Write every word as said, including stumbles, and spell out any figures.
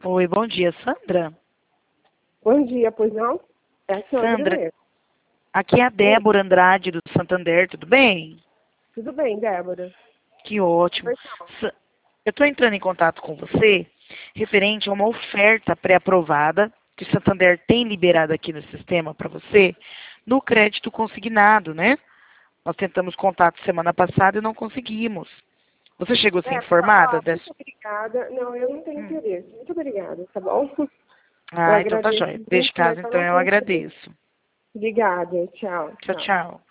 Oi, bom dia, Sandra? Bom dia, pois não? É a Sandra Sandra, mesmo. aqui é a Débora Andrade do Santander, tudo bem? Tudo bem, Débora? Que ótimo. Pois não. Sa- Eu estou entrando em contato com você referente a uma oferta pré-aprovada que o Santander tem liberado aqui no sistema para você no crédito consignado, né? Nós tentamos contato semana passada e não conseguimos. Você chegou a ser Débora, informada ó, dessa? muito obrigada. Não, eu não tenho Hum. interesse. Muito obrigada, tá bom? Eu Ah, então tá agradeço jóia. Neste muito, mas caso, eu então não eu tenho interesse. agradeço. Obrigada. Tchau, Tchau, tchau. tchau.